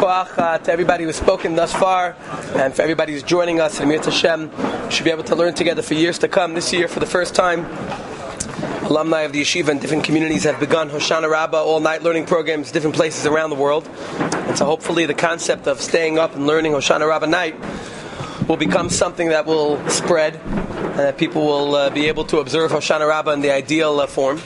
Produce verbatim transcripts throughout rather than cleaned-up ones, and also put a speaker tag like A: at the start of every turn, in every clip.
A: koach uh, to everybody who's spoken thus far, and for everybody who's joining us. And Mir Hashem, we should be able to learn together for years to come. This year, for the first time, alumni of the yeshiva in different communities have begun Hoshana Rabbah all-night learning programs, different places around the world. And so hopefully the concept of staying up and learning Hoshana Rabbah night will become something that will spread, and that people will uh, be able to observe Hoshana Rabbah in the ideal uh, form.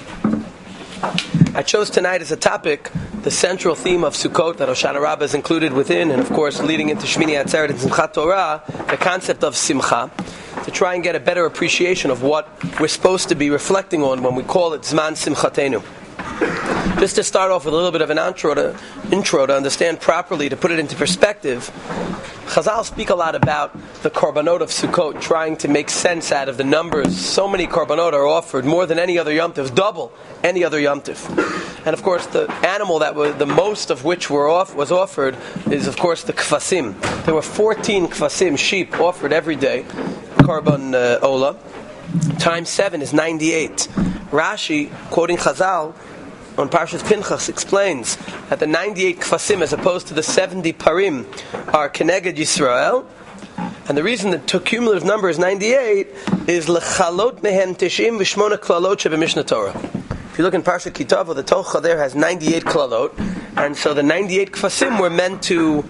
A: I chose tonight as a topic the central theme of Sukkot that Hoshana Rabbah is included within, and of course leading into Shmini Atzeret and Simchat Torah, the concept of Simcha, to try and get a better appreciation of what we're supposed to be reflecting on when we call it Zman Simchatenu. Just to start off with a little bit of an intro to, intro to understand properly, to put it into perspective, Chazal speak a lot about the korbanot of Sukkot, trying to make sense out of the numbers. So many korbanot are offered, more than any other Yom Tov, double any other Yom Tov. And of course, the animal that was the most of which were off, was offered is, of course, the kfasim. There were fourteen kfasim, sheep, offered every day, korban uh, ola. Times seven is ninety-eight. Rashi, quoting Chazal, on Parshas Pinchas, explains that the ninety-eight kfasim, as opposed to the seventy parim, are Keneged Yisrael, and the reason the cumulative number is ninety-eight is lechalot mehen tishim v'shmona klalot shebemishnah Torah. If you look in Parshat Kitavo, the Tocha there has ninety-eight klalot, and so the ninety-eight kfasim were meant to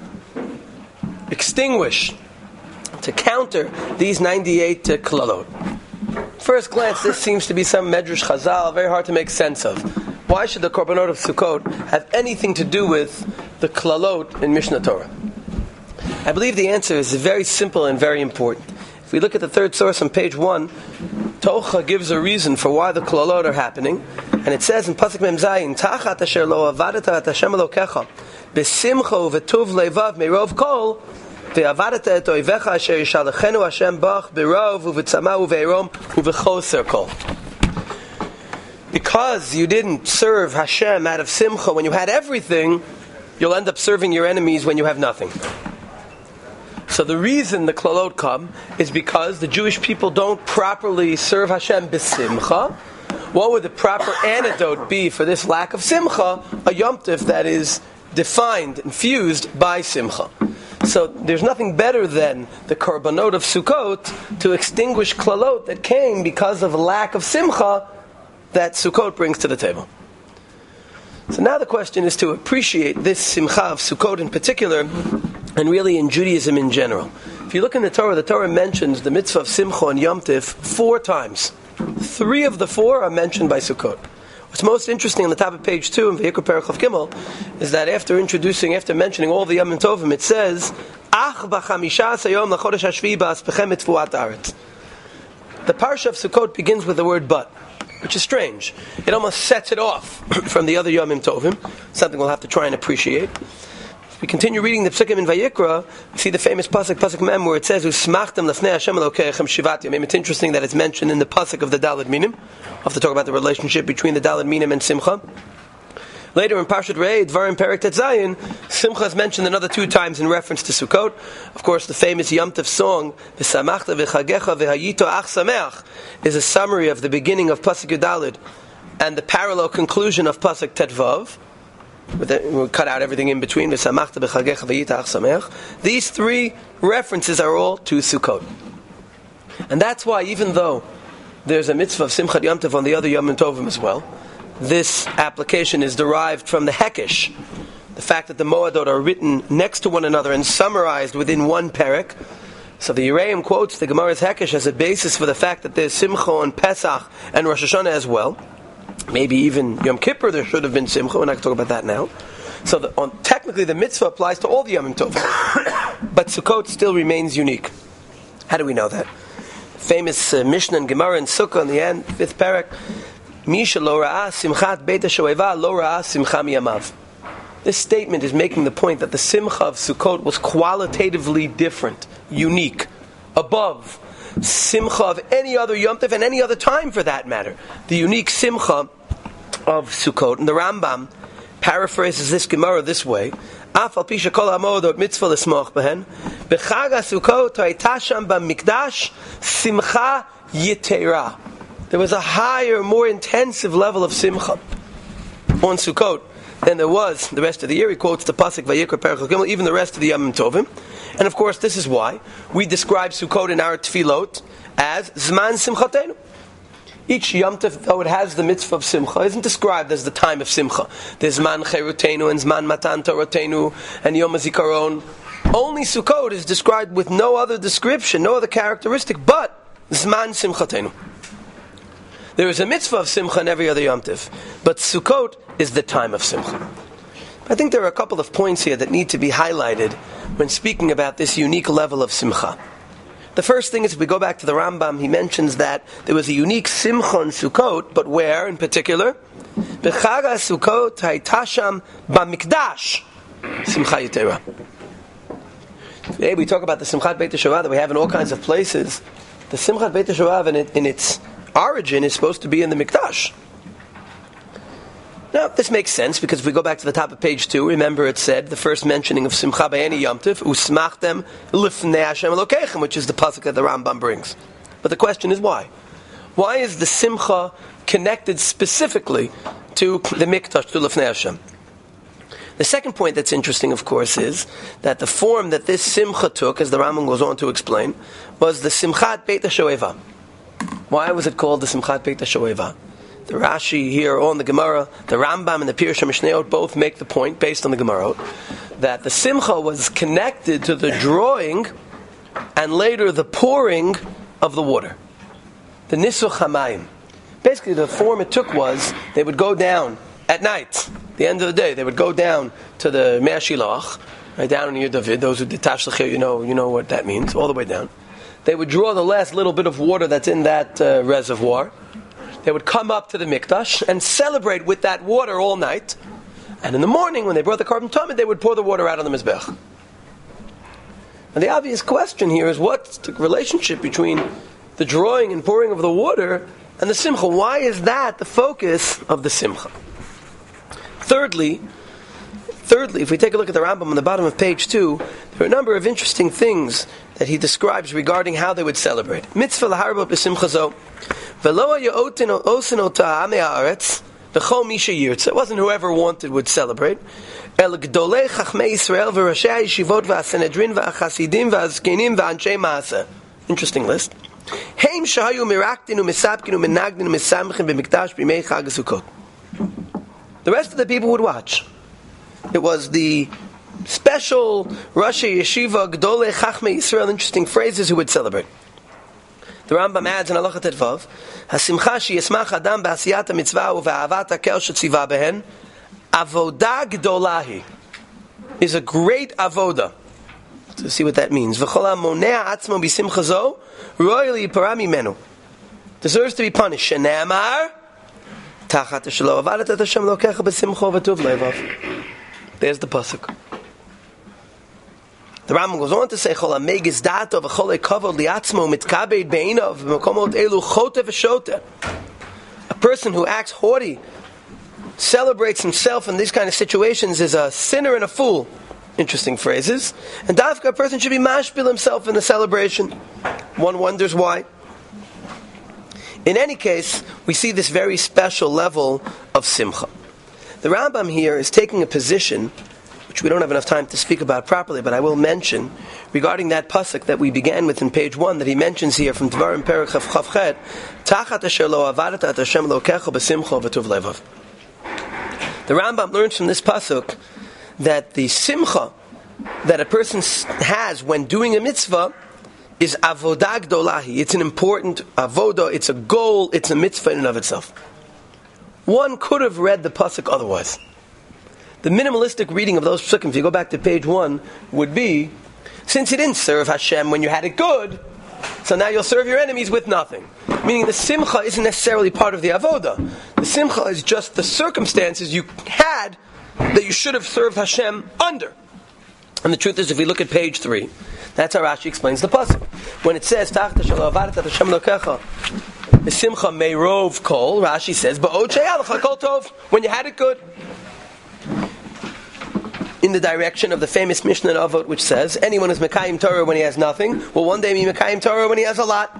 A: extinguish, to counter these ninety-eight uh, klalot. First glance, this seems to be some Medrash Chazal, very hard to make sense of. Why should the korbanot of Sukkot have anything to do with the klalot in Mishnah Torah? I believe the answer is very simple and very important. If we look at the third source on page one, Tocha gives a reason for why the klalot are happening, and it says in Pasuk Mem Zayin, Tachat asher lo avadata et Hashem Elokecha b'simcha uvetuv levav meirov kol ve'avadata et oivecha asher yishalachenu Hashem bach b'rov uvetzama uve'erom uvechoser kol. Because you didn't serve Hashem out of simcha when you had everything, you'll end up serving your enemies when you have nothing. So the reason the klalot come is because the Jewish people don't properly serve Hashem b'simcha. What would the proper antidote be for this lack of simcha? A Yom Tov that is defined, infused by simcha. So there's nothing better than the korbanot of Sukkot to extinguish klalot that came because of a lack of simcha that Sukkot brings to the table. So now the question is to appreciate this simcha of Sukkot in particular, and really in Judaism in general. If you look in the Torah, the Torah mentions the mitzvah of Simcha and Yom Tov four times. Three of the four are mentioned by Sukkot. What's most interesting on the top of page two in Vayikra Perek Chav Gimel is that after introducing, after mentioning all the Yom Tovim, it says, Ach b'chamisha sayom lachodesh hashvi ba'aspechem et tfuat haaretz. The parsha of Sukkot begins with the word but, which is strange. It almost sets it off from the other Yomim Tovim, something we'll have to try and appreciate. If we continue reading the Psukim in Vayikra, we see the famous Pasuk, Pasuk Mem, where it says, Usmachtem lefnei Hashem Elokeichem shivat yamim. It's interesting that it's mentioned in the Pasuk of the Daled Minim. We'll have to talk about the relationship between the Daled Minim and Simcha. Later in Parshat Re'eh, Dvarim Perek Tet Zayin, Simcha is mentioned another two times in reference to Sukkot. Of course, the famous Yom Tov song, V'samachta v'chagecha v'hayito ach sameach, is a summary of the beginning of Pasuk Yudalid and the parallel conclusion of Pasuk Tet Vav. We'll cut out everything in between. These three references are all to Sukkot. And that's why, even though there's a mitzvah of Simchat Yom Tov on the other Yom Tovim as well, this application is derived from the Hekesh, the fact that the Moadot are written next to one another and summarized within one perek. So the Yereim quotes the Gemara's Hekesh as a basis for the fact that there's Simcha on Pesach and Rosh Hashanah as well. Maybe even Yom Kippur there should have been Simcha. We're not going to talk about that now. So the, on, technically the mitzvah applies to all the Yom Tov. But Sukkot still remains unique. How do we know that? Famous uh, Mishnah and Gemara and Sukkah in the end, fifth parak. Misha lo ra'ah simchat beit ha-shoeva lo ra'ah simcha miyamav. This statement is making the point that the Simcha of Sukkot was qualitatively different, unique, above Simcha of any other Yom Tov and any other time for that matter. The unique Simcha of Sukkot. And the Rambam paraphrases this Gemara this way: Af al pi shekol ha'modot mitzvah l'smoch behen, b'chag ha'Sukkot hayta sham b'mikdash simcha yitera. There was a higher, more intensive level of Simcha on Sukkot than there was the rest of the year. He quotes the pasuk Vayikra Perek Gimel, even the rest of the Yamim Tovim. And of course, this is why we describe Sukkot in our Tefillot as Zman Simchatenu. Each Yom Tov, though it has the mitzvah of Simcha, isn't described as the time of Simcha. There's Zman Cherutenu and Zman Matan Toratenu and Yom HaZikaron. Only Sukkot is described with no other description, no other characteristic, but Zman Simchatenu. There is a mitzvah of Simcha in every other Yom Tov, but Sukkot is the time of Simcha. I think there are a couple of points here that need to be highlighted when speaking about this unique level of Simcha. The first thing is, if we go back to the Rambam, he mentions that there was a unique Simcha in Sukkot, but where in particular? B'chaga Sukkot haytasham b'mikdash Simcha Yitera. Today we talk about the Simchat Beit HaShoah that we have in all kinds of places. The Simchat Beit HaShoah in, it, in its origin is supposed to be in the Mikdash. Now, this makes sense, because if we go back to the top of page two, remember it said, the first mentioning of Simcha by any Yom Tov, Usmachtem lifnei Hashem Elokeichem, which is the pasuk that the Rambam brings. But the question is why? Why is the Simcha connected specifically to the Mikdash, to lifnei Hashem? The second point that's interesting, of course, is that the form that this Simcha took, as the Rambam goes on to explain, was the Simchat Beit HaShoeva. Why was it called the Simchat Beit HaShoeva? The Rashi here on the Gemara, the Rambam and the Pirush HaMishnayot both make the point, based on the Gemara, that the Simcha was connected to the drawing and later the pouring of the water. The Nisuch HaMayim. Basically, the form it took was, they would go down at night, the end of the day, they would go down to the Mei HaShilach, right down in Yud David. Those who did Tashlich, you know, you know what that means, all the way down. They would draw the last little bit of water that's in that uh, reservoir. They would come up to the Mikdash and celebrate with that water all night. And in the morning, when they brought the Korban Tamid, they would pour the water out on the Mizbech. And the obvious question here is, what's the relationship between the drawing and pouring of the water and the Simcha? Why is that the focus of the Simcha? Thirdly, thirdly, if we take a look at the Rambam on the bottom of page two, there are a number of interesting things that he describes regarding how they would celebrate. Mitzvah laharba b'simcha zo. It wasn't whoever wanted would celebrate. Interesting list. The rest of the people would watch. It was the special Rashi Yeshiva Gdolei Chachmei Yisrael, interesting phrases, who would celebrate. The Rambam adds in Halacha Tetvav, Hasimcha sheyismach adam b'asiyat hamitzvah uve'ahavat hakel shetziva behen, avoda gdolahi, is a great avoda. To see what that means. V'chol hamonea atzmo b'simcha zo, royally yipara mimenu, deserves to be punished. Shene'amar, tachat shelo avadat et Hashem Elokecha b'simcha v'tuv levav. There's the pasuk. The Rambam goes on to say, "Chol hamegiz da'ato v'chol hekavod liatzmo mitkabed be'inav v'makomot elu chote v'shote." A person who acts haughty, celebrates himself in these kind of situations, is a sinner and a fool. Interesting phrases. And dafka, a person should be mashpil himself in the celebration. One wonders why. In any case, we see this very special level of simcha. The Rambam here is taking a position which we don't have enough time to speak about properly, but I will mention, regarding that pasuk that we began with in page one, that he mentions here from Dvarim Perek Chavchet, Tachat asher lo avadat et Hashem Elokecha b'simcha v'tuv levav. The Rambam learns from this pasuk that the simcha that a person has when doing a mitzvah is avodah gdolahi. It's an important avodah, it's a goal, it's a mitzvah in and of itself. One could have read the pasuk otherwise. The minimalistic reading of those psukim, if you go back to page one, would be, since you didn't serve Hashem when you had it good, so now you'll serve your enemies with nothing. Meaning the simcha isn't necessarily part of the avodah. The simcha is just the circumstances you had that you should have served Hashem under. And the truth is, if we look at page three, that's how Rashi explains the pasuk. When it says, Tachta shelo avadat et Hashem Elokecha b'simcha meirov kol, Rashi says, Ba'od she'aya lecha kol tov, when you had it good. In the direction of the famous Mishnah in Avot, which says, anyone is Mekayim Torah when he has nothing, will one day be Mekayim Torah when he has a lot.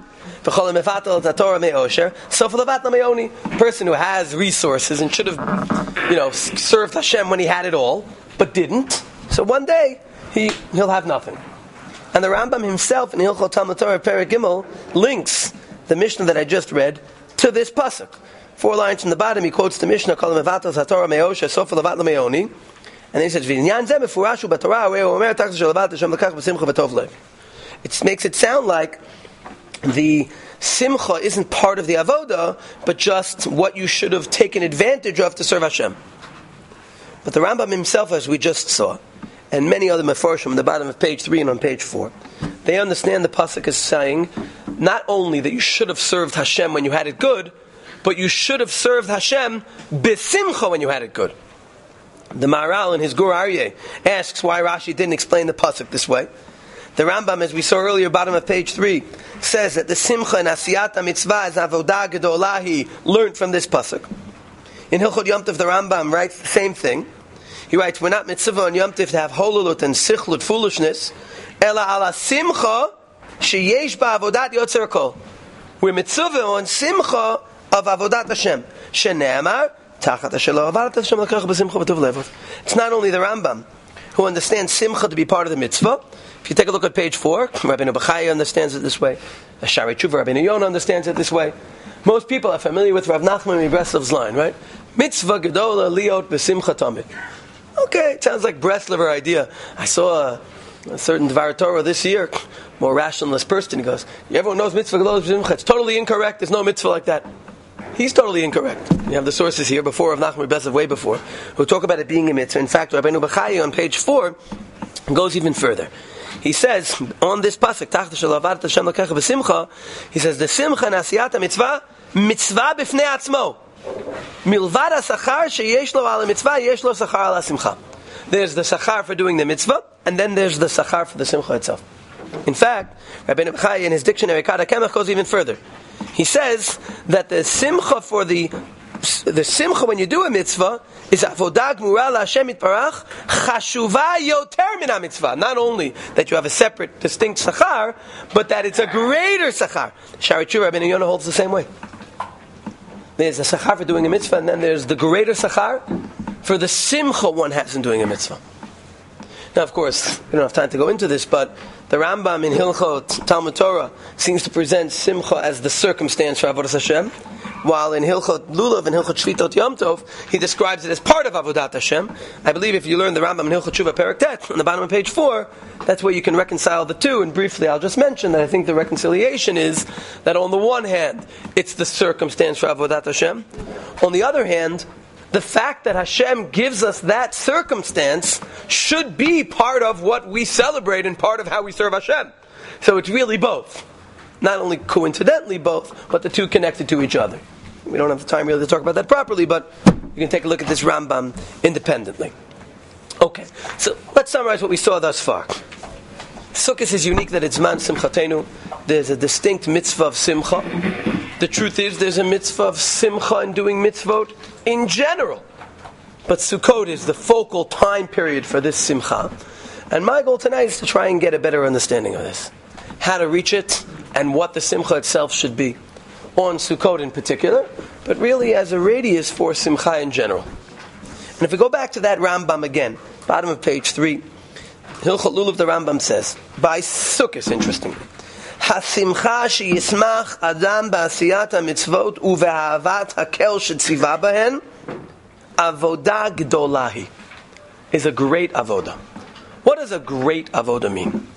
A: Person who has resources and should have, you know, served Hashem when he had it all, but didn't. So one day he he'll have nothing. And the Rambam himself in Hilchot Talmud Torah Perek Gimel links the Mishnah that I just read to this pasuk. Four lines from the bottom, he quotes the Mishnah, Kol Mevatel Hatorah Meosha Sofa Levat Lemeoni, and then he says, V'inyan Zeh Mefurashu B'Torah Arei Omer Tachas Shelavat Hashem Lekach B'Simcha V'Tov Lev. It makes it sound like the simcha isn't part of the avoda, but just what you should have taken advantage of to serve Hashem. But the Rambam himself, as we just saw, and many other mefarshim on the bottom of page three and on page four, they understand the pasuk as saying not only that you should have served Hashem when you had it good, but you should have served Hashem b'simcha when you had it good. The Maharal in his Gur Aryeh asks why Rashi didn't explain the pasuk this way. The Rambam, as we saw earlier, bottom of page three, says that the simcha and asiyat mitzvah is avodah gedolahi learned from this pasuk. In Hilchot Yom Tov, the Rambam writes the same thing. He writes, we're not mitzvah on Yom Tov to have holulut and sichlut, foolishness, ela ala simcha sheyesh ba avodat yotzer kol. We're mitzvah on simcha of avodat Hashem. Shene'amar tachat Hashem avodat Hashem lekach b'simcha v'tov levot. It's not only the Rambam who understands simcha to be part of the mitzvah. If you take a look at page four, Rabbeinu Bachaya understands it this way. Shari Tshuva, Rabbeinu Yonah understands it this way. Most people are familiar with Rav Nachman Breslov's line, right? Mitzvah gedola liot b'simcha tamid. Okay, it sounds like Breslover idea. I saw a, a certain Dvar Torah this year, more rationalist person. He goes, everyone knows mitzvah gedola b'simcha. It's totally incorrect. There's no mitzvah like that. He's totally incorrect. You have the sources here before of Nachman Breslov, way before, who talk about it being a mitzvah. In fact, Rabbeinu Bachaya on page four goes even further. He says, on this pasuk, he says, the simcha nasiyata mitzvah, mitzvah b'fnei atzmo. Milvad ha-sachar sheyesh lo ala mitzvah, yesh lo sachar ala simcha. There's the sachar for doing the mitzvah, and then there's the sachar for the simcha itself. In fact, Rabbeinu Bachaya in his dictionary, Kad HaKemach, goes even further. He says that the simcha for the the simcha when you do a mitzvah is avodah gmura LaHashem Yitbarach chashuva yoter min ha-mitzvah. Not only that you have a separate, distinct sachar, but that it's a greater sachar. Shari Tshuva, Rabbeinu Yonah holds the same way. There's a sachar for doing a mitzvah, and then there's the greater sachar for the simcha one has in doing a mitzvah. Now, of course, we don't have time to go into this, but the Rambam in Hilchot Talmud Torah seems to present simcha as the circumstance for Avodas Hashem, while in Hilchot Lulav and Hilchot Shvitot Yom Tov, he describes it as part of Avodat Hashem. I believe if you learn the Rambam in Hilchot Tshuva Perek Tet, on the bottom of page four, that's where you can reconcile the two. And briefly, I'll just mention that I think the reconciliation is that on the one hand, it's the circumstance for Avodat Hashem. On the other hand, the fact that Hashem gives us that circumstance should be part of what we celebrate and part of how we serve Hashem. So it's really both. Not only coincidentally both, but the two connected to each other. We don't have the time really to talk about that properly, but you can take a look at this Rambam independently. Okay, so let's summarize what we saw thus far. Sukkot is unique that it's man simchatenu. There's a distinct mitzvah of simcha. The truth is there's a mitzvah of simcha in doing mitzvot in general. But Sukkot is the focal time period for this simcha. And my goal tonight is to try and get a better understanding of this. How to reach it, and what the simcha itself should be. On Sukkot in particular, but really as a radius for simcha in general. And if we go back to that Rambam again, bottom of page three, Hilchot Lulav, the Rambam says, by Sukkot, interestingly, Hasimcha sheyismach adam ba'asiyat ha-mitzvot uve'ahavat hakel shetziva bahen avodah gdolahi is a great avodah. What does a great avodah mean?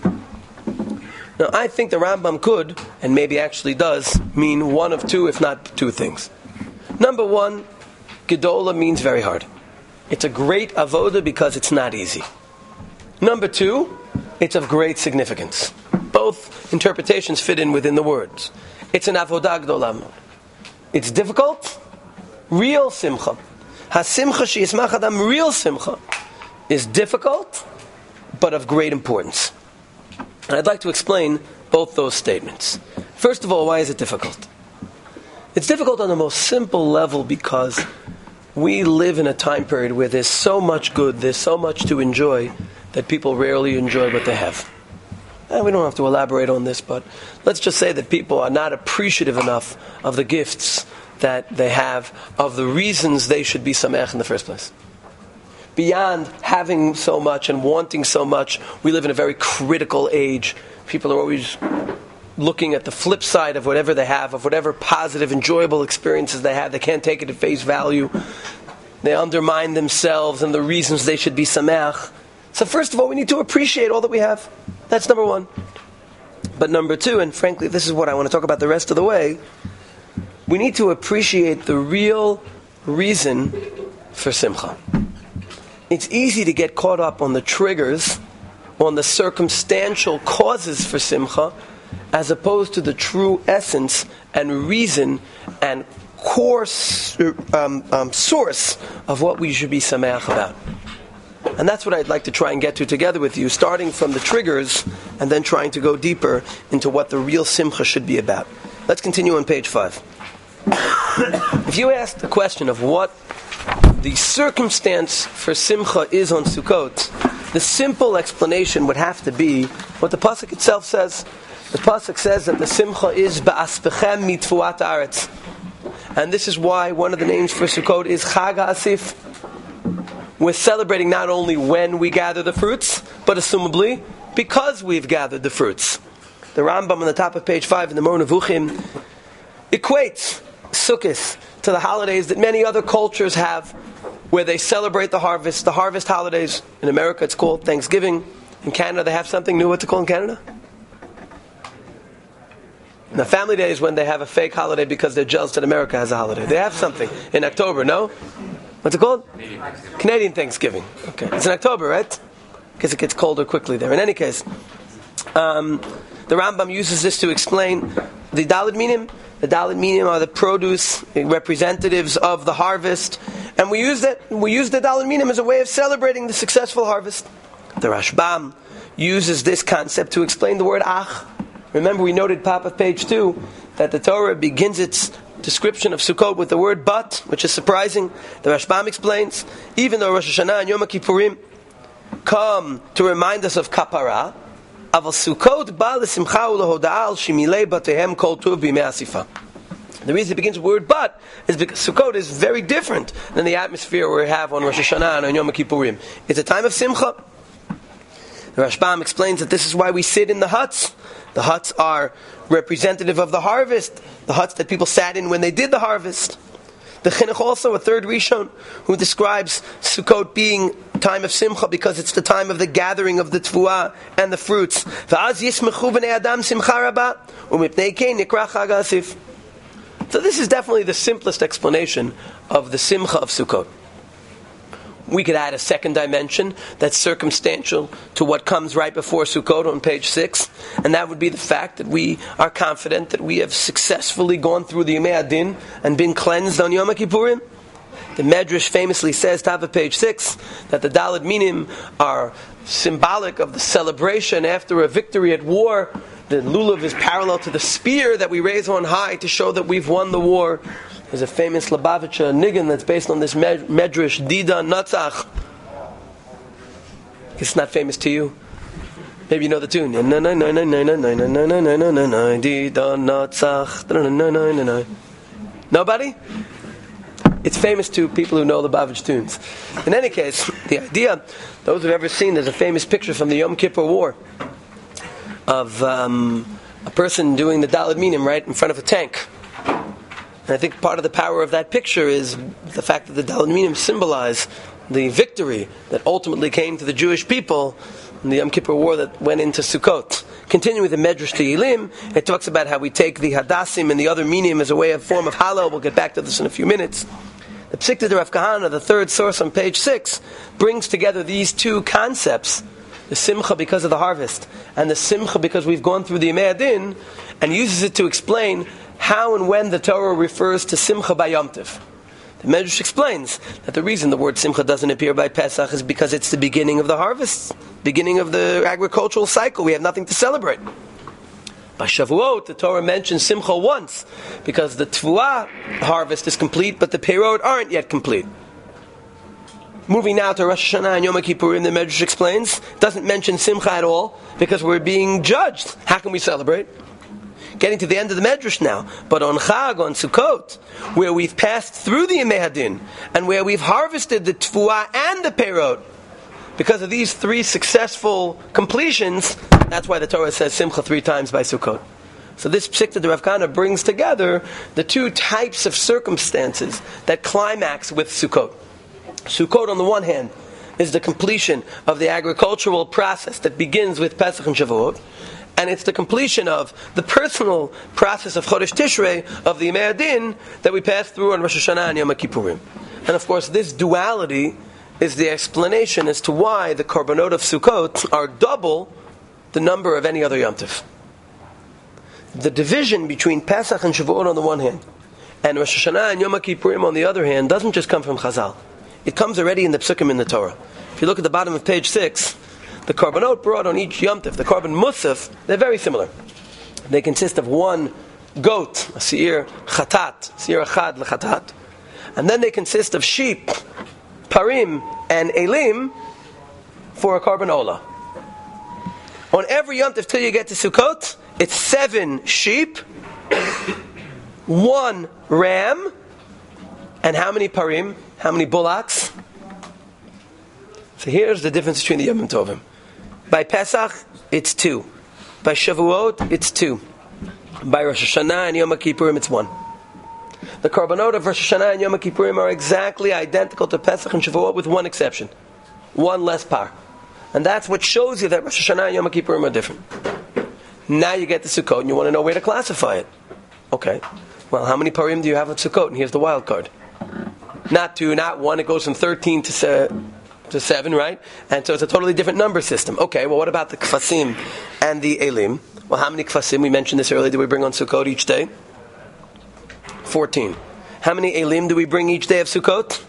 A: Now, I think the Rambam could, and maybe actually does, mean one of two, if not two things. Number one, Gedola means very hard. It's a great avodah because it's not easy. Number two, it's of great significance. Both interpretations fit in within the words. It's an avodah gdola. It's difficult, real simcha. Ha-simcha sheyismach adam, real simcha, is difficult, but of great importance. And I'd like to explain both those statements. First of all, why is it difficult? It's difficult on the most simple level because we live in a time period where there's so much good, there's so much to enjoy, that people rarely enjoy what they have. And we don't have to elaborate on this, but let's just say that people are not appreciative enough of the gifts that they have, of the reasons they should be sameach in the first place. Beyond having so much and wanting so much, we live in a very critical age. People are always looking at the flip side of whatever they have, of whatever positive, enjoyable experiences they have. They can't take it at face value. They undermine themselves and the reasons they should be sameach. So first of all, we need to appreciate all that we have. That's number one. But number two, and frankly, this is what I want to talk about the rest of the way, we need to appreciate the real reason for simcha. It's easy to get caught up on the triggers, on the circumstantial causes for simcha, as opposed to the true essence and reason and core um, um, source of what we should be sameach about. And that's what I'd like to try and get to together with you, starting from the triggers and then trying to go deeper into what the real simcha should be about. Let's continue on page five. If you ask the question of what the circumstance for simcha is on Sukkot, the simple explanation would have to be what the pasuk itself says. The pasuk says that the simcha is ba'aspechem mitfuat haaretz, and this is why one of the names for Sukkot is Chag HaAsif. We're celebrating not only when we gather the fruits, but assumably because we've gathered the fruits. The Rambam on the top of page five in the Moreh Nevuchim equates Sukkot to the holidays that many other cultures have, where they celebrate the harvest, the harvest holidays. In America it's called Thanksgiving. In Canada they have something new. What's it called in Canada? Now, Family Day is when they have a fake holiday because they're jealous that America has a holiday. They have something in October, no? What's it called? Canadian Thanksgiving. Canadian Thanksgiving. Okay. It's in October, right? Because it gets colder quickly there. In any case, um, the Rambam uses this to explain the Daled Minim. The Daled Minim are the produce representatives of the harvest. And we use that, we use the Daled Minim as a way of celebrating the successful harvest. The Rashbam uses this concept to explain the word Ach. Remember, we noted, top of page two, that the Torah begins its description of Sukkot with the word but, which is surprising. The Rashbam explains, even though Rosh Hashanah and Yom Kippurim come to remind us of Kapara, Aval Sukkot ba l'simcha u'lehoda'al shemilei batehem kol tuv b'imei asifa. The reason it begins with the word but is because Sukkot is very different than the atmosphere we have on Rosh Hashanah and on Yom Kippurim. It's a time of simcha. The Rashbam explains that this is why we sit in the huts. The huts are representative of the harvest, the huts that people sat in when they did the harvest. The Chinuch also, a third Rishon, who describes Sukkot being time of simcha because it's the time of the gathering of the tfuah and the fruits. So this is definitely the simplest explanation of the simcha of Sukkot. We could add a second dimension that's circumstantial to what comes right before Sukkot on page six, and that would be the fact that we are confident that we have successfully gone through the Yemei Adin and been cleansed on Yom Kippurim. The Medrash famously says, top of page six, that the Daled Minim are symbolic of the celebration after a victory at war. The lulav is parallel to the spear that we raise on high to show that we've won the war. There's a famous Lubavitcher niggin that's based on this medrash, Dida Natzach. It's not famous to you. Maybe you know the tune. Nobody? It's famous to people who know the Lubavitch tunes. In any case, the idea, those who've ever seen, there's a famous picture from the Yom Kippur War of um, a person doing the Daled Minim right in front of a tank. And I think part of the power of that picture is the fact that the Daled Minim symbolize the victory that ultimately came to the Jewish people in the Yom Kippur War that went into Sukkot. Continuing with the Medrash Tehillim, it talks about how we take the Hadassim and the other Minim as a way of form of Hallel. We'll get back to this in a few minutes. The Psikta de Rav Kahana, the third source on page six, brings together these two concepts, the Simcha because of the harvest and the Simcha because we've gone through the Yemei Adin, and uses it to explain how and when the Torah refers to Simcha by Yom Tov. The Medrash explains that the reason the word Simcha doesn't appear by Pesach is because it's the beginning of the harvest, beginning of the agricultural cycle. We have nothing to celebrate. By Shavuot, the Torah mentions Simcha once because the Tfuah harvest is complete, but the Perot aren't yet complete. Moving now to Rosh Hashanah and Yom Kippurim, the Medrash explains, doesn't mention Simcha at all, because we're being judged. How can we celebrate? Getting to the end of the Medrash now. But on Chag, on Sukkot, where we've passed through the Yemei Hadin, and where we've harvested the Tfuah and the Perot, because of these three successful completions, that's why the Torah says Simcha three times by Sukkot. So this Psikta de Rav Kahana brings together the two types of circumstances that climax with Sukkot. Sukkot, on the one hand, is the completion of the agricultural process that begins with Pesach and Shavuot, and it's the completion of the personal process of Chodesh Tishrei, of the Yemei Hadin, that we pass through on Rosh Hashanah and Yom Kippurim. And of course, this duality is the explanation as to why the Korbanot of Sukkot are double the number of any other Yom Tov. The division between Pesach and Shavuot on the one hand, and Rosh Hashanah and Yom Kippurim on the other hand, doesn't just come from Chazal. It comes already in the Psukim in the Torah. If you look at the bottom of page six, the Korbanot brought on each Yom Tov, the Korban Musaf, they're very similar. They consist of one goat, a Seir Chatat, Seir Achad L'Chatat, and then they consist of sheep, Parim, and Elim for a Korban Olah. On every Yom Tov till you get to Sukkot, it's seven sheep, one ram, and how many parim? How many bullocks? So here's the difference between the Yom Tovim. By Pesach, it's two. By Shavuot, it's two. By Rosh Hashanah and Yom Kippurim, it's one. The Korbanot of Rosh Hashanah and Yom Kippurim are exactly identical to Pesach and Shavuot with one exception. One less par. And that's what shows you that Rosh Hashanah and Yom Kippurim are different. Now you get to Sukkot and you want to know where to classify it. Okay. Well, how many parim do you have at Sukkot? And here's the wild card. Not two, not one. It goes from thirteen to se- to seven, right? And so it's a totally different number system. Okay, well, what about the kfasim and the elim? Well, how many kfasim? We mentioned this earlier. Do we bring on Sukkot each day? Fourteen. How many elim do we bring each day of Sukkot?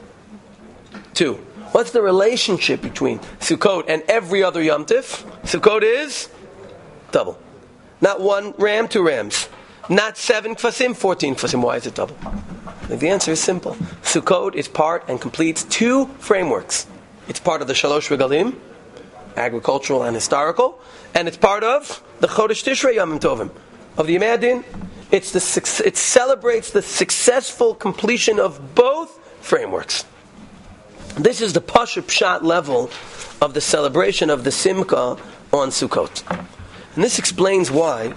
A: Two. What's the relationship between Sukkot and every other Yom Tif? Sukkot is double. Not one ram, two rams. Not seven kfasim, fourteen kfasim. Why is it double? The answer is simple. Sukkot is part and completes two frameworks. It's part of the Shalosh Regalim, agricultural and historical, and it's part of the Chodesh Tishrei Yom Tovim, of the Yemei Hadin. It's the it celebrates the successful completion of both frameworks. This is the Pasha Pshat level of the celebration of the Simcha on Sukkot. And this explains why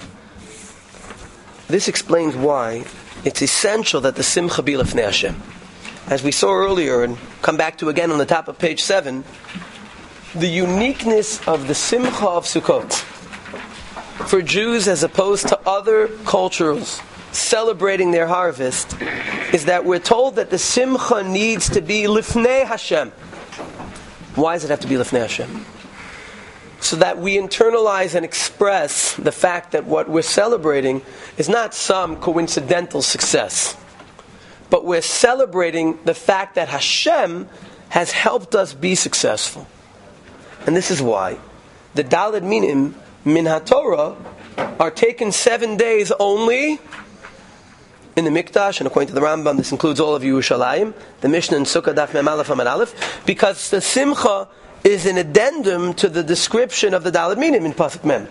A: this explains why it's essential that the Simcha be Lefnei Hashem. As we saw earlier, and come back to again on the top of page seven, the uniqueness of the Simcha of Sukkot for Jews as opposed to other cultures celebrating their harvest is that we're told that the Simcha needs to be Lifnei Hashem. Why does it have to be Lifnei Hashem? So that we internalize and express the fact that what we're celebrating is not some coincidental success, but we're celebrating the fact that Hashem has helped us be successful. And this is why the Daled Minim Min HaTorah are taken seven days only in the Mikdash, and according to the Rambam, this includes all of Yerushalayim, the Mishnah in Sukkah Daf Mem Aleph Amud Aleph, because the Simcha is an addendum to the description of the Daled Minim in Pasuk Mem.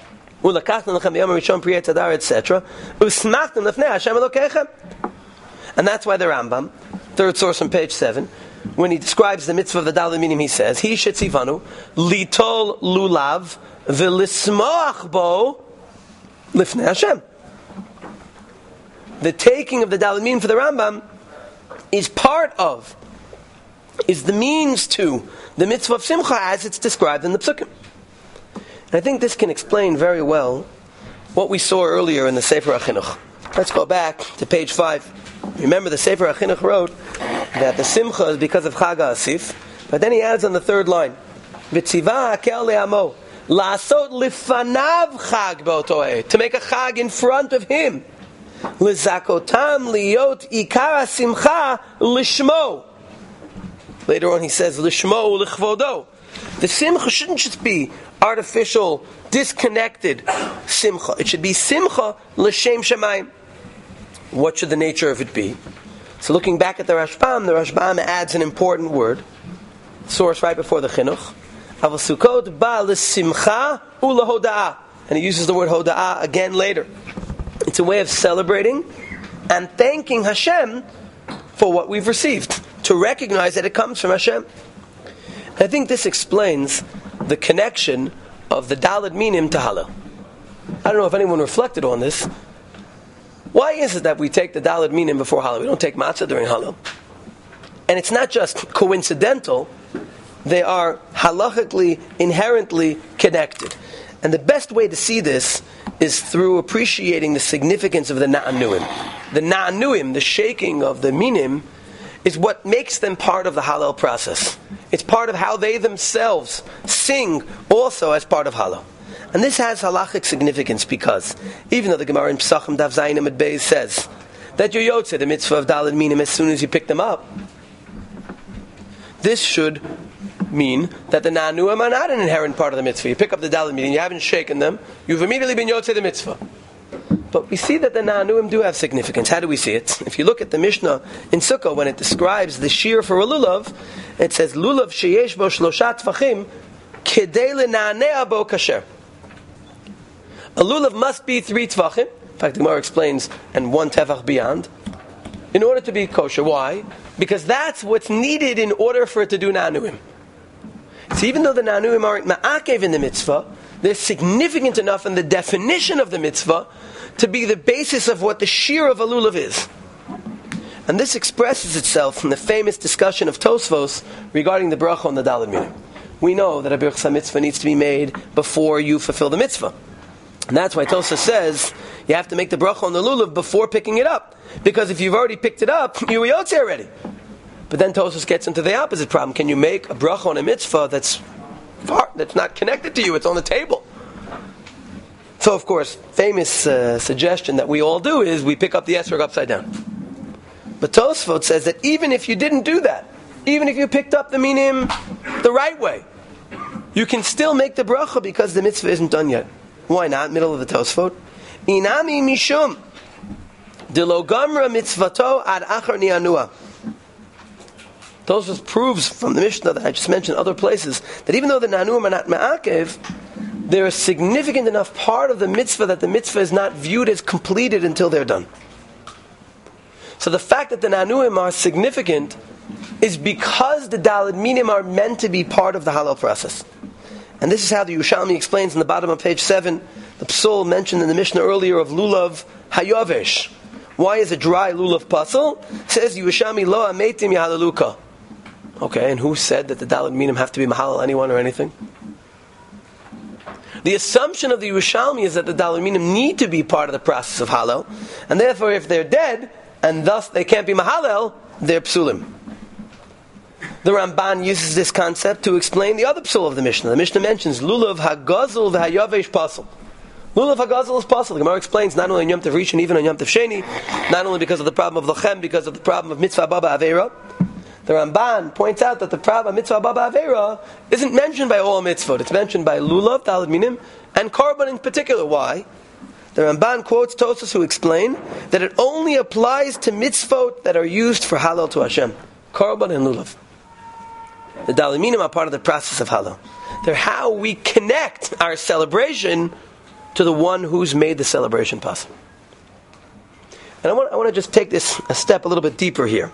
A: et cetera. And that's why the Rambam, third source on page seven, when he describes the mitzvah of the Daled Minim, he says, Hi shetzivanu litol lulav v'lismoach bo lifnei Hashem. The taking of the Daled Minim for the Rambam is part of, is the means to the mitzvah of Simcha as it's described in the Psukim. And I think this can explain very well what we saw earlier in the Sefer HaChinuch. Let's go back to page five. Remember, the Sefer HaChinuch wrote that the Simcha is because of Chag HaAsif, but then he adds on the third line, V'tziva hakel le'amo, la'asot lifanav chag be'oto ha'et, to make a chag in front of him, l'zakotam liot ikar simcha lishmo. Later on he says, lishmo lichvodo. The Simcha shouldn't just be artificial, disconnected Simcha. It should be Simcha l'shem shamayim. What should the nature of it be? So looking back at the Rashbam, the Rashbam adds an important word. source right before the chinuch. Aval Sukkot ba l'simcha u'lahoda'ah. And he uses the word hoda'ah again later. It's a way of celebrating and thanking Hashem for what we've received, to recognize that it comes from Hashem. I think this explains the connection of the Daled Minim to Hallel. I don't know if anyone reflected on this. Why is it that we take the Daled Minim before Hallel? We don't take matzah during Hallel. And it's not just coincidental, they are halachically, inherently connected. And the best way to see this is through appreciating the significance of the Na'anuim. The Na'anuim, the shaking of the Minim, is what makes them part of the Hallel process. It's part of how they themselves sing also as part of Hallel. And this has halachic significance because even though the Gemara in Pesachim Daf Zayin Amud Beis says that you're Yotzei, the mitzvah of Daled Minim, as soon as you pick them up, this should mean that the Na'anuim are not an inherent part of the mitzvah. You pick up the Daled Minim, you haven't shaken them, you've immediately been Yotzei the mitzvah. But we see that the Na'anuim do have significance. How do we see it? If you look at the Mishnah in Sukkah, when it describes the shear for a lulav, it says, Lulav sheyesh bo shlosha tfachim, kedei lena'anea bo kasher. A lulav must be three tvachim. In fact, the Gemara explains, and one tefach beyond, in order to be kosher. Why? Because that's what's needed in order for it to do Na'anuim. So even though the Na'anuim aren't ma'akev in the mitzvah, they're significant enough in the definition of the mitzvah to be the basis of what the shear of a lulav is. And this expresses itself in the famous discussion of Tosfos regarding the bracha on the Daled Minim. We know that a birchas mitzvah needs to be made before you fulfill the mitzvah. And that's why Tosfos says you have to make the bracha on the lulav before picking it up. Because if you've already picked it up, you were yotzei already. But then Tosfos gets into the opposite problem. Can you make a bracha on a mitzvah that's far, that's not connected to you? It's on the table. So, of course, famous uh, suggestion that we all do is we pick up the esrog upside down. But Tosfot says that even if you didn't do that, even if you picked up the minim the right way, you can still make the bracha because the mitzvah isn't done yet. Why not? Middle of the Tosfot. Inami mishum de lo gamra mitzvato ad achar ni'anua. Tosfot proves from the Mishnah that I just mentioned other places that even though the Na'anuim are not ma'akev, they're a significant enough part of the mitzvah that the mitzvah is not viewed as completed until they're done. So the fact that the Na'anuim are significant is because the Daled Minim are meant to be part of the Hallel process. And this is how the Yerushalmi explains in the bottom of page seven, the psul mentioned in the Mishnah earlier of Lulav Hayovesh. Why is a dry Lulav pasul? Says Yerushalmi lo ametim yahalaluka. Okay, and who said that the Daled Minim have to be mahalal anyone or anything? The assumption of the Yerushalmi is that the Daled Minim need to be part of the process of Hallel, and therefore if they're dead, and thus they can't be mahalel, they're psulim. The Ramban uses this concept to explain the other psul of the Mishnah. The Mishnah mentions Lulav Hagazul v'Hayavesh Pasul. Lulav Hagazul is Pasul. The Gemara explains not only on Yom Tov Rishon, even on Yom Tov Sheni, not only because of the problem of Lachem, because of the problem of Mitzvah Baba Aveira. The Ramban points out that the problem of Mitzvah Baba Aveira isn't mentioned by all mitzvot. It's mentioned by Lulav, Daled Minim, and Korban in particular. Why? The Ramban quotes Tosfos who explain that it only applies to mitzvot that are used for Hallel to Hashem. Korban and Lulav. The Daled Minim are part of the process of Hallel. They're how we connect our celebration to the one who's made the celebration possible. And I want, I want to just take this a step a little bit deeper here.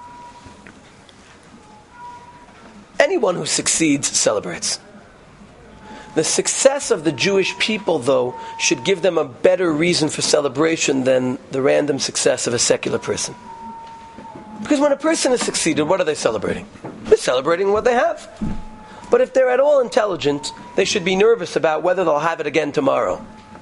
A: Anyone who succeeds celebrates. The success of the Jewish people, though, should give them a better reason for celebration than the random success of a secular person. Because when a person has succeeded, what are they celebrating? They're celebrating what they have. But if they're at all intelligent, they should be nervous about whether they'll have it again tomorrow.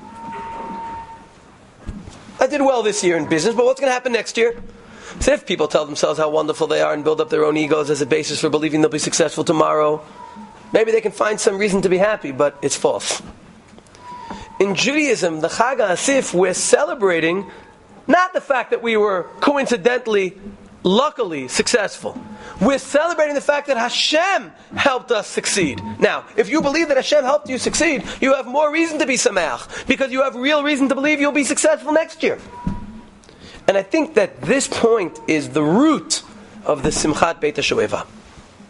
A: I did well this year in business, but what's going to happen next year? So if people tell themselves how wonderful they are and build up their own egos as a basis for believing they'll be successful tomorrow, maybe they can find some reason to be happy, but it's false. In Judaism, the Chag HaAsif, we're celebrating not the fact that we were coincidentally, luckily successful. We're celebrating the fact that Hashem helped us succeed. Now, if you believe that Hashem helped you succeed, you have more reason to be sameach, because you have real reason to believe you'll be successful next year. And I think that this point is the root of the Simchat Beit HaShoeva.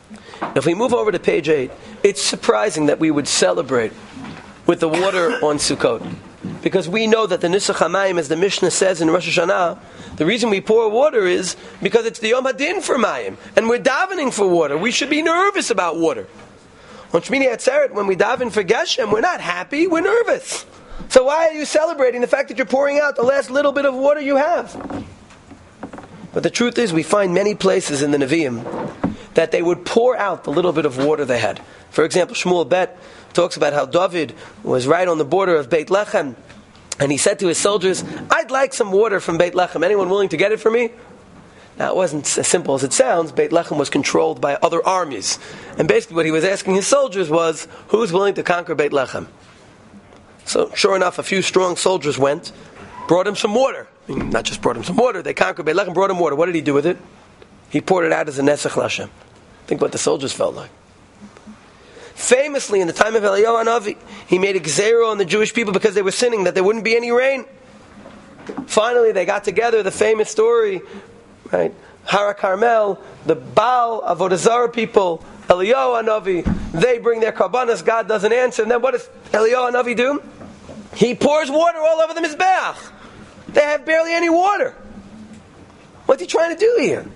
A: If we move over to page eight, it's surprising that we would celebrate with the water on Sukkot. Because we know that the Nisach HaMayim, as the Mishnah says in Rosh Hashanah, the reason we pour water is because it's the Yom HaDin for Mayim. And we're davening for water. We should be nervous about water. On Shmini Atzeret, when we daven for Geshem, we're not happy, we're nervous. So why are you celebrating the fact that you're pouring out the last little bit of water you have? But the truth is, we find many places in the Nevi'im that they would pour out the little bit of water they had. For example, Shmuel Bet talks about how David was right on the border of Beit Lechem, and he said to his soldiers, I'd like some water from Beit Lechem. Anyone willing to get it for me? Now, it wasn't as simple as it sounds. Beit Lechem was controlled by other armies. And basically what he was asking his soldiers was, who's willing to conquer Beit Lechem? So, sure enough, a few strong soldiers went, brought him some water. I mean, not just brought him some water, they conquered Beit Lechem, brought him water. What did he do with it? He poured it out as a Nesach Lashem. Think what the soldiers felt like. Famously, in the time of Eliyahu Hanavi, he made a gzeira on the Jewish people because they were sinning, that there wouldn't be any rain. Finally, they got together, the famous story, right? Hara Carmel, the Baal, Avodah Zarah people, Eliyahu Hanavi, they bring their karbanos, God doesn't answer, and then what does Eliyahu Hanavi do? He pours water all over the Mizbeach. They have barely any water. What's he trying to do here?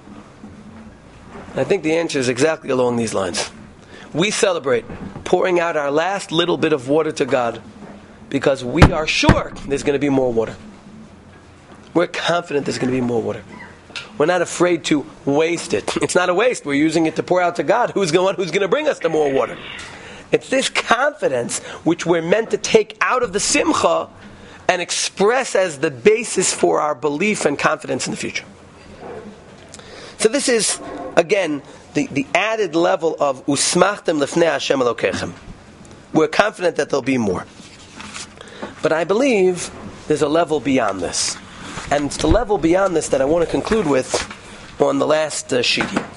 A: I think the answer is exactly along these lines. We celebrate pouring out our last little bit of water to God because we are sure there's going to be more water. We're confident there's going to be more water. We're not afraid to waste it. It's not a waste. We're using it to pour out to God. Who's the one who's going to bring us the more water? It's this confidence which we're meant to take out of the simcha and express as the basis for our belief and confidence in the future. So this is, again, the, the added level of usmachtem lefnei Hashem Elokechem. We're confident that there'll be more. But I believe there's a level beyond this. And it's the level beyond this that I want to conclude with on the last uh, sheet here.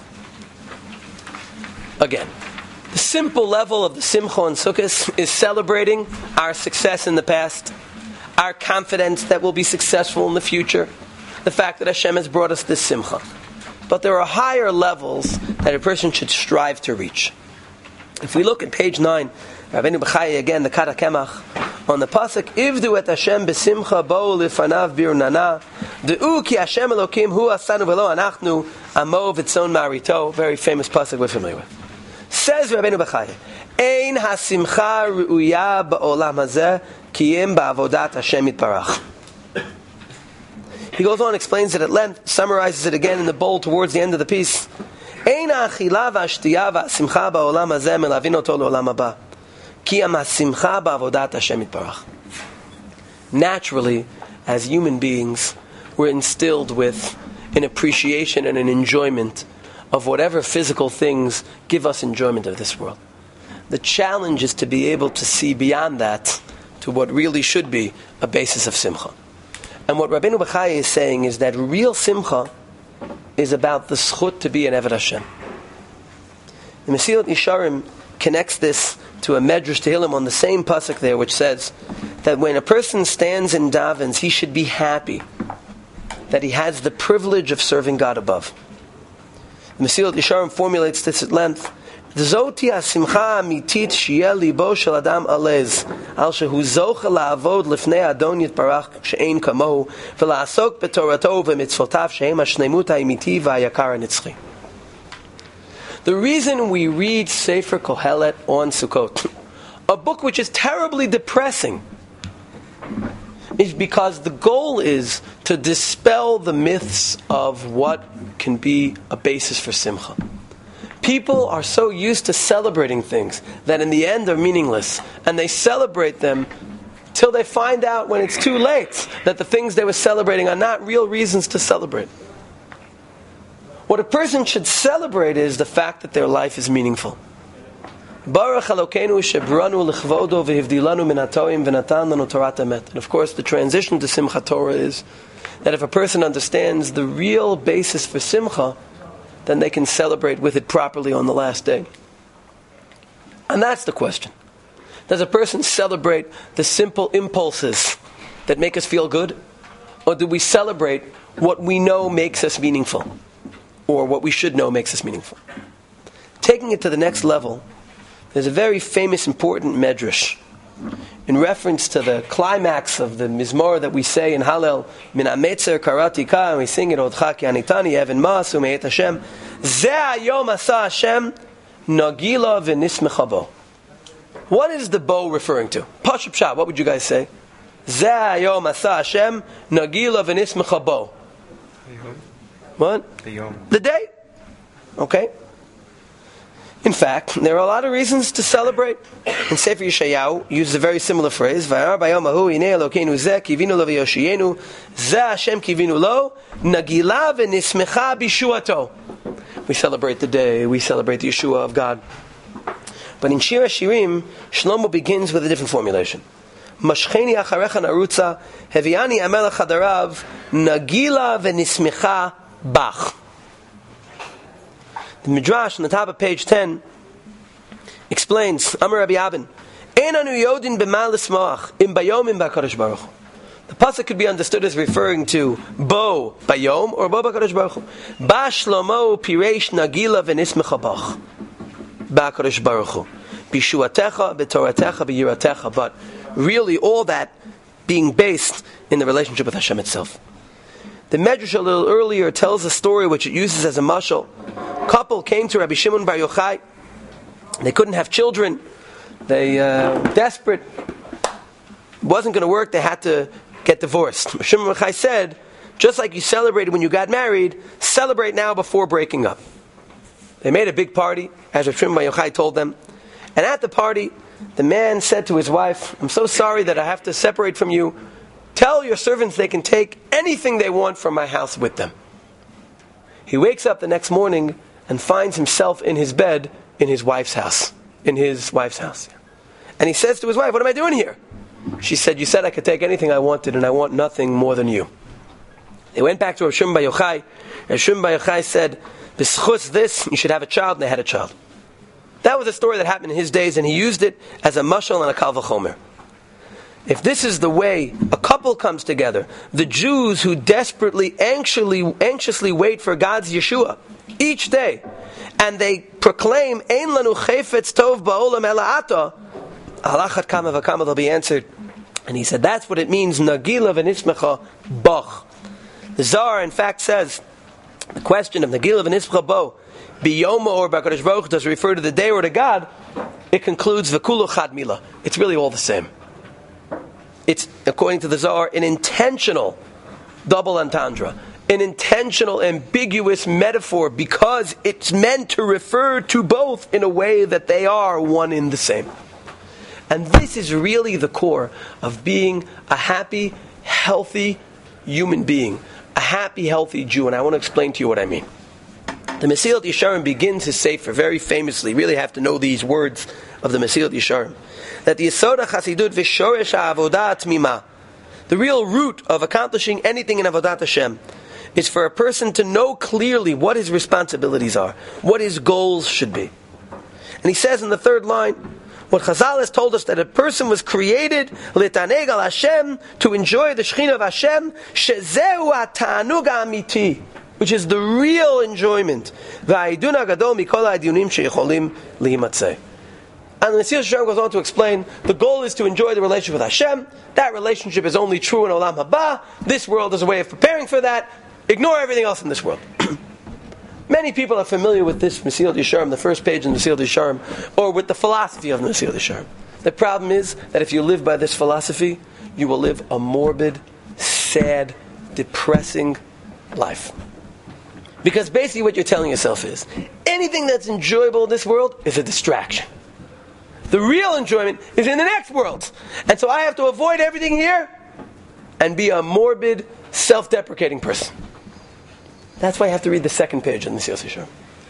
A: Again, the simple level of the Simcha and Sukkot is celebrating our success in the past, our confidence that we'll be successful in the future, the fact that Hashem has brought us this Simcha. But there are higher levels that a person should strive to reach. If we look at page nine, Rabbeinu Bechaya again, the Kara Kemach, on the pasuk, Ivdu et Hashem besimcha bo'u lifanav birnana, de'u ki Hashem Elokim hu asanu v'lo anachnu amo v'tzon ma'arito. Very famous pasuk we're familiar with. Says Rabbeinu Bechaya, Ein hasimcha ru'uya ba'olam hazeh ki im ba'avodat Hashem yitbarach. He goes on, explains it at length, summarizes it again in the bold towards the end of the piece. Ein ha'achila v'ashtiya v'asimcha ba'olam hazeh melavin oto lo'olam haba. Naturally, as human beings, we're instilled with an appreciation and an enjoyment of whatever physical things give us enjoyment of this world. The challenge is to be able to see beyond that to what really should be a basis of simcha. And what Rabbeinu Bechaya is saying is that real simcha is about the zchut to be an Eved Hashem. The Mesilat Yesharim connects this to a Medrash Tehillim on the same pasuk there, which says that when a person stands in davens, he should be happy that he has the privilege of serving God above. The Mesilat Yesharim formulates this at length. Zoti hasimcha amitit sheyeh libo shel adam alez al shehu zocha la'avod lifnei Adon yitbarach she'ein kamohu v'la'asok b'torato v'mitzvotav shehem hashneimut ha'imiti v'hayakar ha'nitzchi. The reason we read Sefer Kohelet on Sukkot, a book which is terribly depressing, is because the goal is to dispel the myths of what can be a basis for simcha. People are so used to celebrating things that in the end are meaningless, and they celebrate them till they find out when it's too late that the things they were celebrating are not real reasons to celebrate. What a person should celebrate is the fact that their life is meaningful. Baruch Elokeinu shebranu lechvodo v'hivdilanu min hatoim v'natan lanu Torat emet. And of course, the transition to Simchat Torah is that if a person understands the real basis for Simcha, then they can celebrate with it properly on the last day. And that's the question. Does a person celebrate the simple impulses that make us feel good? Or do we celebrate what we know makes us meaningful? Or what we should know makes us meaningful? taking it to the next level, there's a very famous, important medrash in reference to the climax of the Mizmor that we say in Hallel, Min Ametzer Karati Ka, and we sing it, Odcha Ki Anitani, Evan Masu Me'et Hashem, Ze Hayom Asa Hashem, Nagila V'nismecha Bo. What is the bow referring to? Pashup Shah, what would you guys say? Ze Hayom Asa Hashem, Nagila V'nismecha Bo. What?
B: The Yom.
A: The day. Okay. In fact, there are a lot of reasons to celebrate. In Sefer Yeshayahu uses a very similar phrase. Vayar bayom hahu hinei Elokeinu zeh kivinu lo v'yoshienu zeh Hashem kivinu lo nagila v'nismecha b'shuato. We celebrate the day. We celebrate the Yeshua of God. But in Shir HaShirim, Shlomo begins with a different formulation. Mashcheni acharecha narutza heviani amelech hadarav nagila v'nismecha bach. The Midrash on the top of page ten explains, Amar Rabbi Abin, Ein anu yodin b'ma l'smoach im bayom im b'HaKadosh Baruch Hu. The pasuk could be understood as referring to bo bayom or bo b'HaKadosh Baruch Hu. Ba Shlomo pireish nagila v'nismecha bach b'HaKadosh Baruch Hu. B'shuatecha, b'toratecha, b'yiratecha. But really all that being based in the relationship with Hashem itself. The Medrash a little earlier tells a story which it uses as a mashal. A couple came to Rabbi Shimon Bar Yochai. They couldn't have children. They uh, desperate. It wasn't going to work. They had to get divorced. Rabbi Shimon Bar Yochai said, just like you celebrated when you got married, celebrate now before breaking up. They made a big party, as Rabbi Shimon Bar Yochai told them. And at the party, the man said to his wife, I'm so sorry that I have to separate from you. Tell your servants they can take anything they want from my house with them. He wakes up the next morning and finds himself in his bed in his wife's house. In his wife's house. And he says to his wife, what am I doing here? She said, you said I could take anything I wanted and I want nothing more than you. They went back to Rav Shimon Bar Yochai. Rav Shimon Bar Yochai said, B'schus this, you should have a child, and they had a child. That was a story that happened in his days, and he used it as a mashal and a kal v'chomer. If this is the way a couple comes together, the Jews who desperately, anxiously, anxiously wait for God's Yeshua each day, and they proclaim, Ein lanu chayfetz tov ba'olam ela ata, alachat kama v'kama, they'll be answered. And he said, that's what it means, nagila v'nismecha bach. The Zohar, in fact, says, the question of nagila v'nismecha bo, biyoma or b'HaKadosh Baruch Hu, does it refer to the day or to God? It concludes, v'kulu chad mila. It's really all the same. It's, according to the Zohar, an intentional double entendre, an intentional ambiguous metaphor, because it's meant to refer to both in a way that they are one in the same. And this is really the core of being a happy, healthy human being, a happy, healthy Jew, and I want to explain to you what I mean. The Mesilat Yesharim begins his sefer very famously. You really have to know these words of the Mesilat Yesharim. That the Yesod HaChasidut v'shoresh ha'avodah tmima, the real root of accomplishing anything in Avodat Hashem, is for a person to know clearly what his responsibilities are, what his goals should be. And he says in the third line, what Chazal has told us, that a person was created litaneg al Hashem, to enjoy the Shechina of Hashem, shezehu ha'tanug ha'amiti, which is the real enjoyment. V'ha'idun ha'gadol mikol ha'diunim she'yicholim lihimatzeh. And the Mesilat Yesharim goes on to explain, the goal is to enjoy the relationship with Hashem. That relationship is only true in Olam Haba. This world is a way of preparing for that. Ignore everything else in this world. Many people are familiar with this Mesilat Yesharim, the first page in the Mesilat Yesharim, or with the philosophy of the Mesilat Yesharim. The problem is that if you live by this philosophy, you will live a morbid, sad, depressing life. Because basically what you're telling yourself is, anything that's enjoyable in this world is a distraction. The real enjoyment is in the next world. And so I have to avoid everything here and be a morbid, self-deprecating person. That's why I have to read the second page in the Mesilat Yesharim.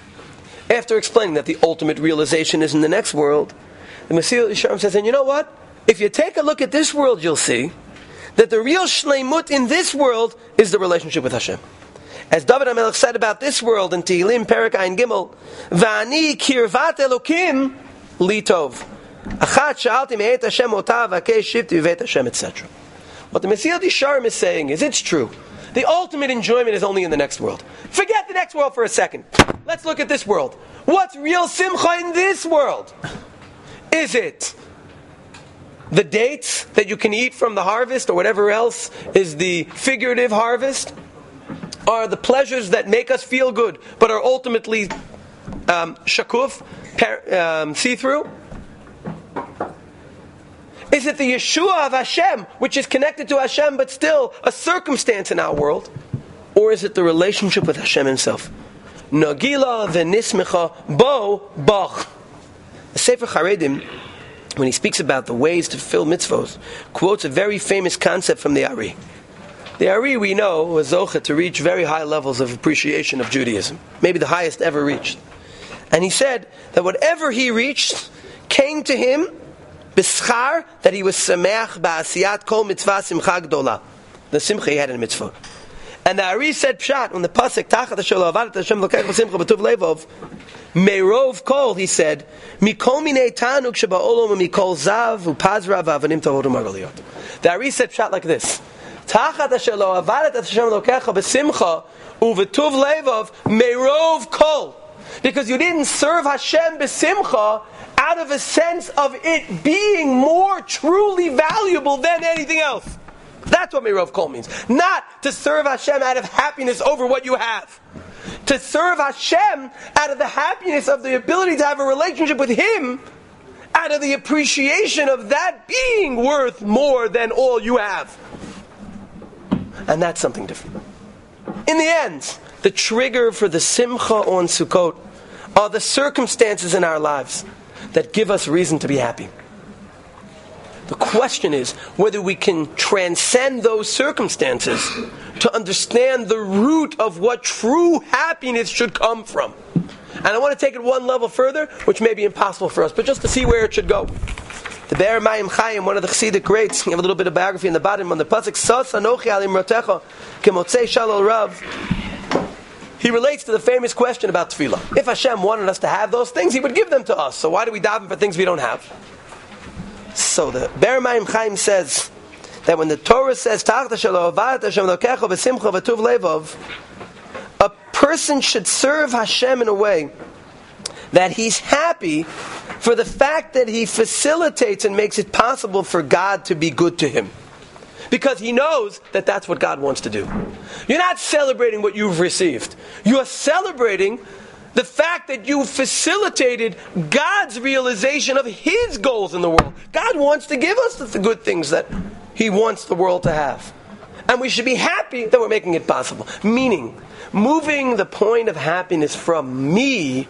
A: After explaining that the ultimate realization is in the next world, the Mesilat Yesharim says, and you know what? If you take a look at this world, you'll see that the real shleimut in this world is the relationship with Hashem. As David HaMelech said about this world in Tehillim, Perek Ayin Gimel, V'ani kirvat Elokim litov. Achat sha'alti me'et Hashem otav v'akei shivti v'et Hashem, et cetera. What the Mesilat Yesharim is saying is, it's true. The ultimate enjoyment is only in the next world. Forget the next world for a second. Let's look at this world. What's real simcha in this world? Is it the dates that you can eat from the harvest or whatever else is the figurative harvest? Are the pleasures that make us feel good but are ultimately um, shakuf, um, see-through? Is it the Yeshua of Hashem, which is connected to Hashem but still a circumstance in our world? Or is it the relationship with Hashem Himself? Nagila v'nismecha bo bach. The Sefer Charedim, when he speaks about the ways to fulfill mitzvos, quotes a very famous concept from the Ari. The Ari, we know, was zocha to reach very high levels of appreciation of Judaism, maybe the highest ever reached. And he said that whatever he reached came to him b'schar, that he was sameach ba'asiyat kol mitzvah simcha gdola, the simcha he had in a mitzvah. And the Ari said pshat when the pasuk tachat Hashem avadat Hashem lokech b'simcha b'tuv levov meirov kol, he said mikol minei tanuk sheba'olom mikol zav upazra v'avanim tavod u'margaliot. The Ari said pshat like this: tachat Hashem avadat Hashem lokech b'simcha u'v'tuv levov meirov kol, because you didn't serve Hashem b'simcha out of a sense of it being more truly valuable than anything else. That's what Meirov Kol means. Not to serve Hashem out of happiness over what you have. To serve Hashem out of the happiness of the ability to have a relationship with Him, out of the appreciation of that being worth more than all you have. And that's something different. In the end, the trigger for the Simcha on Sukkot are the circumstances in our lives that give us reason to be happy. The question is whether we can transcend those circumstances to understand the root of what true happiness should come from. And I want to take it one level further, which may be impossible for us, but just to see where it should go. The Be'er Mayim Chaim, one of the Chassidic greats, you have a little bit of biography in the bottom on the pasuk Sas Anochi Alim Rotecha Kemotzei Shalol Rav. He relates to the famous question about tefillah. If Hashem wanted us to have those things, He would give them to us. So why do we daven for things we don't have? So the Be'er Mayim Chaim says that when the Torah says a person should serve Hashem in a way that he's happy for the fact that he facilitates and makes it possible for God to be good to him. Because he knows that that's what God wants to do. You're not celebrating what you've received. You are celebrating the fact that you facilitated God's realization of His goals in the world. God wants to give us the good things that He wants the world to have. And we should be happy that we're making it possible. Meaning, moving the point of happiness from me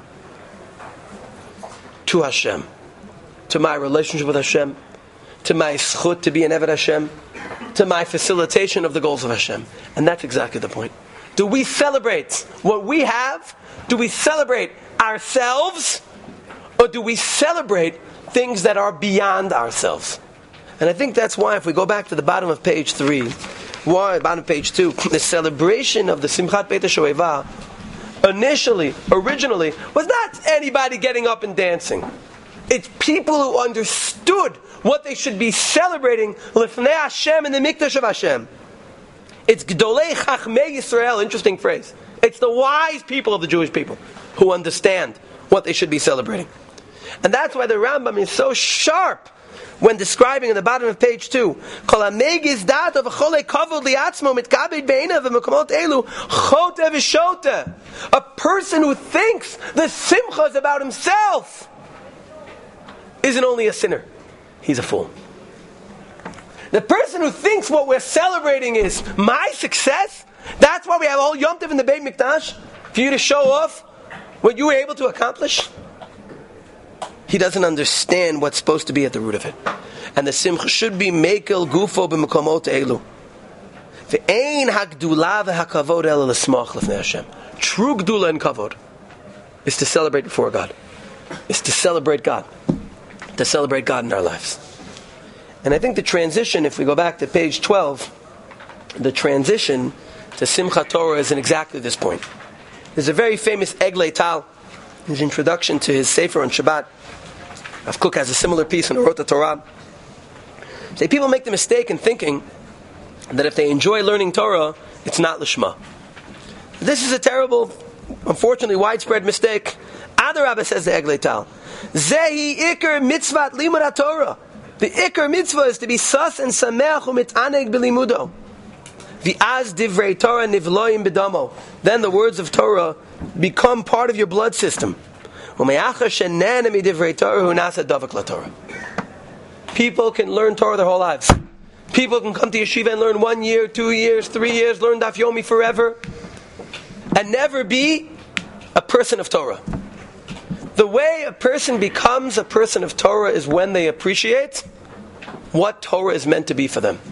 A: to Hashem, to my relationship with Hashem, to my schut to be an Eved Hashem, to my facilitation of the goals of Hashem. And that's exactly the point. Do we celebrate what we have? Do we celebrate ourselves? Or do we celebrate things that are beyond ourselves? And I think that's why, if we go back to the bottom of page three, why, bottom of page two, the celebration of the Simchat Beit HaShoeva initially, originally, was not anybody getting up and dancing. It's people who understood what they should be celebrating Lifnei Hashem in the Mikdash of Hashem. It's Gdolei Chachmei Yisrael, interesting phrase. It's the wise people of the Jewish people who understand what they should be celebrating. And that's why the Rambam is so sharp when describing in the bottom of page two, Kol HaMegiz Dato V'Cholei Kavod Li'atzmo Mitkabed Be'einav V'Mekomot Elu Chote V'Shote. A person who thinks the simcha is about himself isn't only a sinner, he's a fool. The person who thinks what we're celebrating is my success, that's why we have all Yom Tov in the Beit Mikdash, for you to show off what you were able to accomplish. He doesn't understand what's supposed to be at the root of it. And the simcha should be mekel gufo b'mekomot elu. Ve'ein ha'gdula v'ha'kavod ela l'smach l'fnei Hashem. True gdula and kavod is to celebrate before God. Is to celebrate God. To celebrate God in our lives. And I think the transition, if we go back to page twelve, the transition to Simchat Torah is in exactly this point. There's a very famous Eglei Tal, his introduction to his Sefer on Shabbat. Rav Kook has a similar piece in Orot Torah. Say people make the mistake in thinking that if they enjoy learning Torah, it's not Lishma. This is a terrible unfortunately, widespread mistake. Adarabba, says the Eglei Tal. Zehi ikar mitzvat limud HaTorah. The ikar mitzvah is to be sus and sameach u'mitaneg b'limudo. V'az divrei Torah nivloim b'damo. Then the words of Torah become part of your blood system. U'me'achar she'nena midivrei Torah hu nasa davak laTorah. People can learn Torah their whole lives. People can come to yeshiva and learn one year, two years, three years, learn Daf Yomi forever, and never be a person of Torah. The way a person becomes a person of Torah is when they appreciate what Torah is meant to be for them.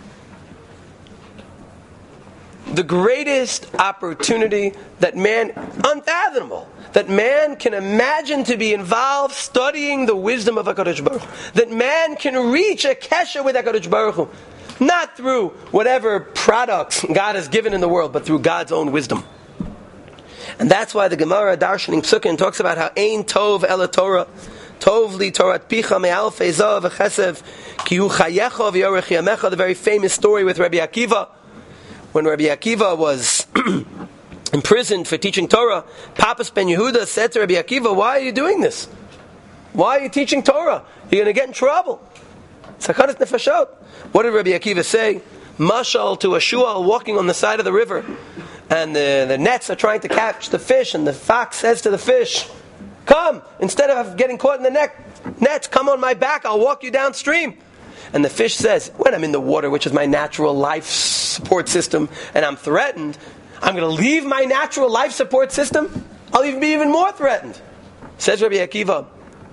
A: The greatest opportunity that man, unfathomable, that man can imagine to be involved studying the wisdom of HaKadosh Baruch Hu. That man can reach a kesher with HaKadosh Baruch Hu. Not through whatever products God has given in the world, but through God's own wisdom. And that's why the Gemara Darshaning Psukim talks about how Ein Tov Ela Torah, Tov Li Torat Picha Me'alfei Zav V'Chesev Ki Hu Chayecha V'Yorech Yamecha, the very famous story with Rabbi Akiva. When Rabbi Akiva was imprisoned for teaching Torah, Papas Ben Yehuda said to Rabbi Akiva, why are you doing this? Why are you teaching Torah? You're going to get in trouble. Sakanas Nefashot. What did Rabbi Akiva say? Mashal to a shual walking on the side of the river, and the, the nets are trying to catch the fish, and the fox says to the fish, come, instead of getting caught in the net, nets, come on my back, I'll walk you downstream. And the fish says, when I'm in the water, which is my natural life support system, and I'm threatened, I'm going to leave my natural life support system? I'll even be even more threatened. Says Rabbi Akiva,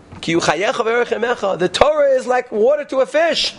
A: the Torah is like water to a fish.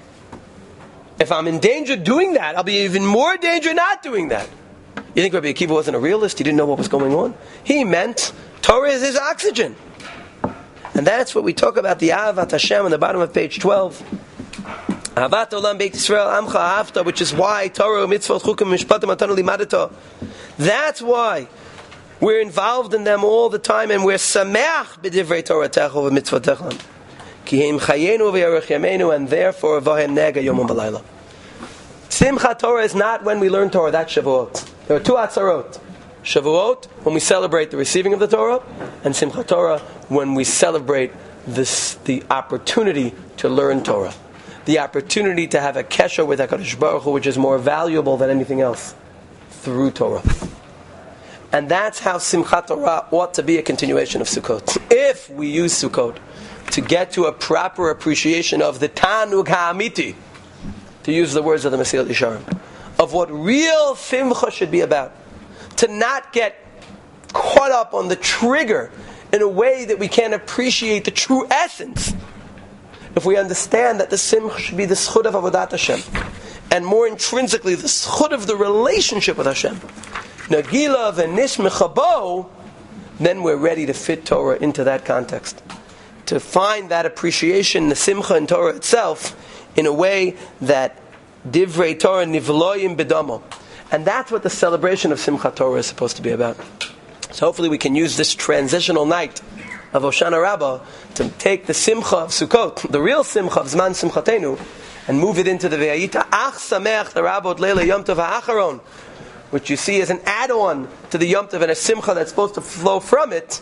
A: If I'm in danger doing that, I'll be even more in danger not doing that. You think Rabbi Akiva wasn't a realist? He didn't know what was going on? He meant Torah is his oxygen. And that's what we talk about, the Ahavat Hashem on the bottom of page twelve. Ahavat Olam Beit Yisrael Amcha Ahavta, which is why Torah, Mitzvot, Chukim, Mishpatim, Atanu Limadata. That's why we're involved in them all the time, and we're Sameach b'divrei Torah Techa v'Mitzvot Techlam. Ki heim chayenu v'yarech yameinu, and therefore v'hem nega yomim v'layla. Simchat Torah is not when we learn Torah, that's Shavuot. There are two Atzarot. Shavuot, when we celebrate the receiving of the Torah, and Simchat Torah, when we celebrate this, the opportunity to learn Torah. The opportunity to have a kesher with HaKadosh Baruch Hu, which is more valuable than anything else, through Torah. And that's how Simchat Torah ought to be a continuation of Sukkot. If we use Sukkot to get to a proper appreciation of the Tanug HaAmiti, to use the words of the Mesilat Yesharim, of what real Simcha should be about. To not get caught up on the trigger in a way that we can't appreciate the true essence. If we understand that the Simcha should be the Schut of Avodat Hashem, and more intrinsically the Schut of the relationship with Hashem, Nagila v'Nish Mechabo, then we're ready to fit Torah into that context. To find that appreciation, the Simcha in Torah itself, in a way that Divrei Torah nivloyim bedamo. And that's what the celebration of Simchat Torah is supposed to be about. So hopefully we can use this transitional night of Hoshana Rabbah to take the Simcha of Sukkot, the real Simcha of Zman Simchatenu, and move it into the Ve'ayita Ach Sameach, the Rabbot Leila Yom Tov HaAcharon, which you see as an add-on to the Yom Tov and a Simcha that's supposed to flow from it,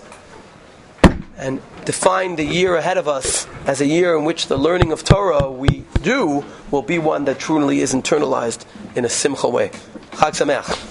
A: and define the year ahead of us as a year in which the learning of Torah we do will be one that truly is internalized in a simcha way. Chag Sameach.